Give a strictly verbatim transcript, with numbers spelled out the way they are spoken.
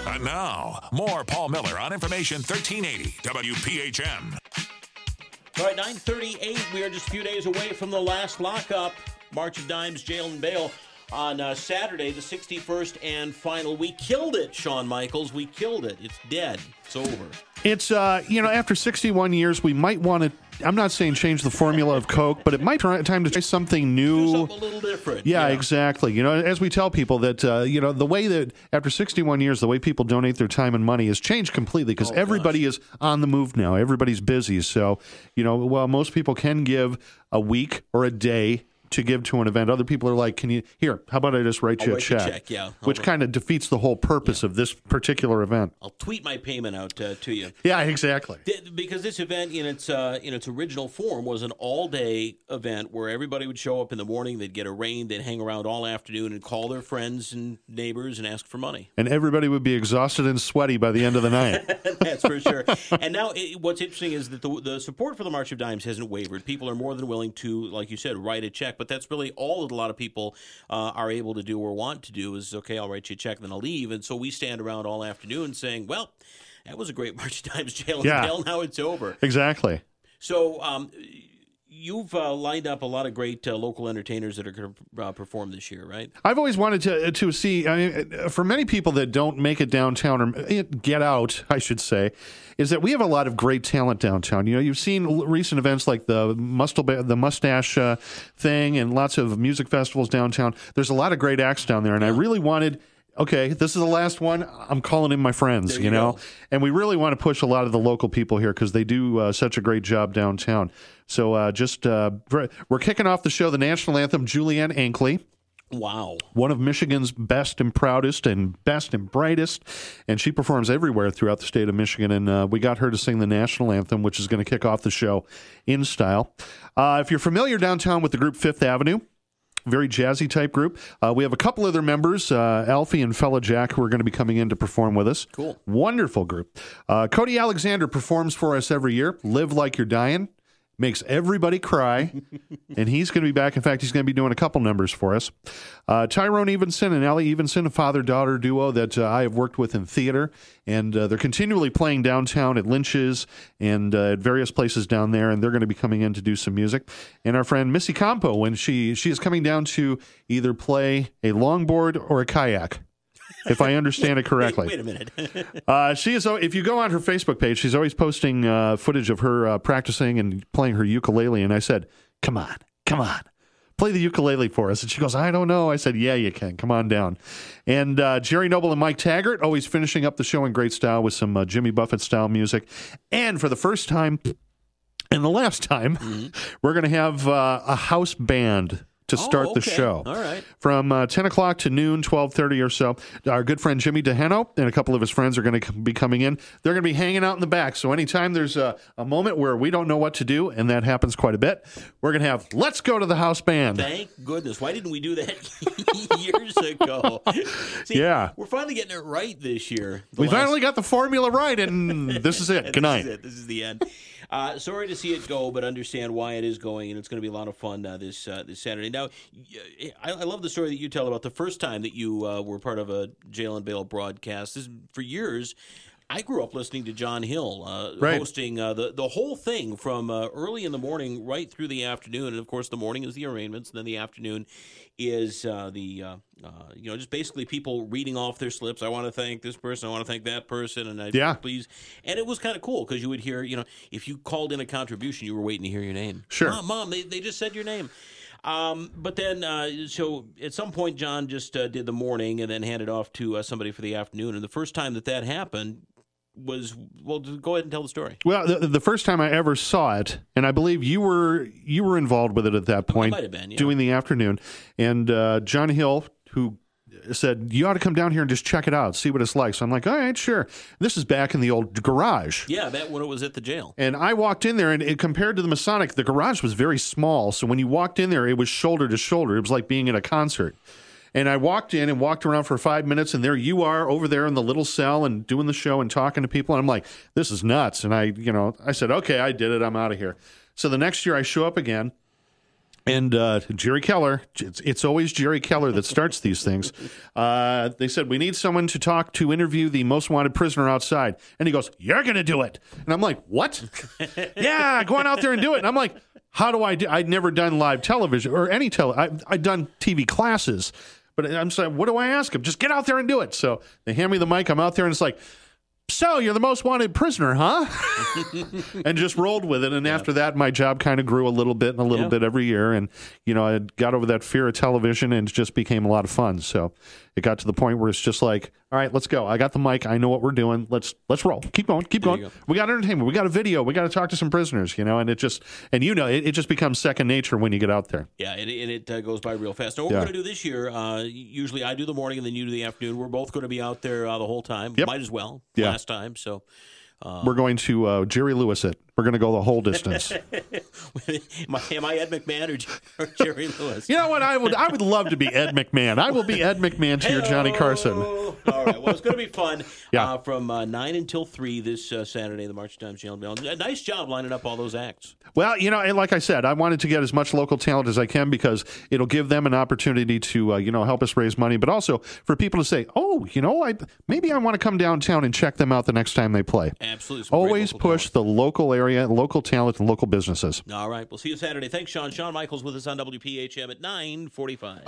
And now, more Paul Miller on Information thirteen eighty W P H M. All right, nine thirty-eight. We are just a few days away from the last lockup. March of Dimes, jail and bail on uh, Saturday, the sixty-first and final. We killed it, Shawn Michaels. We killed it. It's dead. It's over. It's, uh, you know, after sixty-one years, we might want to, I'm not saying change the formula of Coke, but it might be time to try something new. Do something a little different. Yeah, yeah. exactly. You know, as we tell people that, uh, you know, the way that after sixty-one years, the way people donate their time and money has changed completely because Oh, everybody gosh. is on the move now. Everybody's busy. So, you know, while most people can give a week or a day to give to an event, other people are like, can you, here, how about I just write I'll you a write check? you a check, yeah. Which I'll- kind of defeats the whole purpose of this particular event. I'll tweet my payment out uh, to you. Yeah, exactly. Th- Because this event, in its uh, in its original form, was an all-day event where everybody would show up in the morning, they'd get arraigned, they'd hang around all afternoon and call their friends and neighbors and ask for money. And everybody would be exhausted and sweaty by the end of the night. That's for sure. And now it, what's interesting is that the, the support for the March of Dimes hasn't wavered. People are more than willing to, like you said, write a check. But that's really all that a lot of people uh, are able to do or want to do is, okay, I'll write you a check, then I'll leave. And so we stand around all afternoon saying, well, that was a great March of Dimes, jail and Yeah. bail. Now it's over. Exactly. So um, you've uh, lined up a lot of great uh, local entertainers that are going to uh, perform this year, right? I've always wanted to to see. I mean, for many people that don't make it downtown or get out, I should say, is that we have a lot of great talent downtown. You know, you've seen recent events like the Mustle, the Mustache uh, thing, and lots of music festivals downtown. There's a lot of great acts down there, and I really wanted. Okay, this is the last one. I'm calling in my friends, There you, you know, go. and we really want to push a lot of the local people here because they do uh, such a great job downtown. So uh, just uh, we're kicking off the show, the national anthem, Julianne Ankley. Wow. One of Michigan's best and proudest and best and brightest, and she performs everywhere throughout the state of Michigan, and uh, we got her to sing the national anthem, which is going to kick off the show in style. Uh, if you're familiar downtown with the group Fifth Avenue, very jazzy type group. Uh, we have a couple other members, uh, Alfie and Fella Jack, who are going to be coming in to perform with us. Cool. Wonderful group. Uh, Cody Alexander performs for us every year. Live Like You're Dying. Makes everybody cry. And he's going to be back. In fact, he's going to be doing a couple numbers for us. Uh, Tyrone Evenson and Allie Evenson, a father-daughter duo that uh, I have worked with in theater. And uh, they're continually playing downtown at Lynch's and uh, at various places down there. And they're going to be coming in to do some music. And our friend Missy Campo, when she, she is coming down to either play a longboard or a kayak, if I understand it correctly. Wait, wait a minute. uh, she is. If you go on her Facebook page, she's always posting uh, footage of her uh, practicing and playing her ukulele. And I said, "Come on, come on, play the ukulele for us." And she goes, "I don't know." I said, "Yeah, you can. Come on down." And uh, Jerry Noble and Mike Taggart always finishing up the show in great style with some uh, Jimmy Buffett style music. And for the first time and the last time, mm-hmm. we're going to have uh, a house band to start oh, the okay. show. All right. From uh, ten o'clock to noon, twelve thirty or so, our good friend Jimmy DeHeno and a couple of his friends are going to be coming in. They're going to be hanging out in the back. So anytime there's a, a moment where we don't know what to do, and that happens quite a bit, we're going to have, let's go to the house band. Thank goodness. Why didn't we do that years ago? See, Yeah. We're finally getting it right this year. The We last- finally got the formula right, and this is it. Good night. This is it. This is the end. Uh, sorry to see it go, but understand why it is going, and it's going to be a lot of fun uh, this uh, this Saturday. Now, I, I love the story that you tell about the first time that you uh, were part of a Jail and Bail broadcast. This, for years, I grew up listening to John Hill uh, Right. hosting uh, the, the whole thing from uh, early in the morning right through the afternoon. And, of course, the morning is the arraignments, and then the afternoon is uh, the, uh, uh, you know, just basically people reading off their slips. I want to thank this person. I want to thank that person. And I Yeah. please. And it was kind of cool because you would hear, you know, if you called in a contribution, you were waiting to hear your name. Sure. Mom, Mom they, they just said your name. Um, but then, uh, so at some point, John just uh, did the morning and then handed off to uh, somebody for the afternoon. And the first time that that happened was, well, go ahead and tell the story. Well, the, the first time I ever saw it, and I believe you were you were involved with it at that point, might have been, yeah. doing the afternoon, and uh, John Hill, who said, you ought to come down here and just check it out, see what it's like. So I'm like, all right, sure. This is back in the old garage. Yeah, that when it was at the jail. And I walked in there, and it, compared to the Masonic, the garage was very small. So when you walked in there, it was shoulder to shoulder. It was like being in a concert. And I walked in and walked around for five minutes, and there you are over there in the little cell and doing the show and talking to people. And I'm like, this is nuts. And I, you know, I said, okay, I did it. I'm out of here. So the next year I show up again, And uh, Jerry Keller, it's, it's always Jerry Keller that starts these things. Uh, they said, we need someone to talk to interview the most wanted prisoner outside. And he goes, you're going to do it. And I'm like, what? Yeah, go on out there and do it. And I'm like, how do I do? I'd never done live television or any tele. I, I'd done T V classes. But I'm saying, what do I ask him? Just get out there and do it. So they hand me the mic. I'm out there and it's like, so you're the most wanted prisoner, huh? And just rolled with it. And yeah. after that, my job kind of grew a little bit and a little yeah. bit every year. And, you know, I got over that fear of television and it just became a lot of fun. So it got to the point where it's just like, all right, let's go. I got the mic. I know what we're doing. Let's let's roll. Keep going. Keep going. Go. We got entertainment. We got a video. We got to talk to some prisoners, you know, and it just, and you know, it, it just becomes second nature when you get out there. Yeah, and, and it uh, goes by real fast. Now, what yeah. we're going to do this year, uh, usually I do the morning and then you do the afternoon. We're both going to be out there uh, the whole time. Yep. Might as well. Yeah. Last time, so. Uh, we're going to uh, Jerry Lewis it. We're going to go the whole distance. am, I, am I Ed McMahon or, or Jerry Lewis? You know what? I would I would love to be Ed McMahon. I will be Ed McMahon to your Johnny Carson. All right. Well, it's going to be fun. Yeah. Uh, from uh, nine until three this uh, Saturday, the March of Dimes Jail and Beyond. Nice job lining up all those acts. Well, you know, and like I said, I wanted to get as much local talent as I can because it'll give them an opportunity to, uh, you know, help us raise money, but also for people to say, oh, you know, I maybe I want to come downtown and check them out the next time they play. Absolutely. Always push talent. the local area, local talent, and local businesses. All right. We'll see you Saturday. Thanks, Sean. Shawn Michaels with us on W P H M at nine forty-five.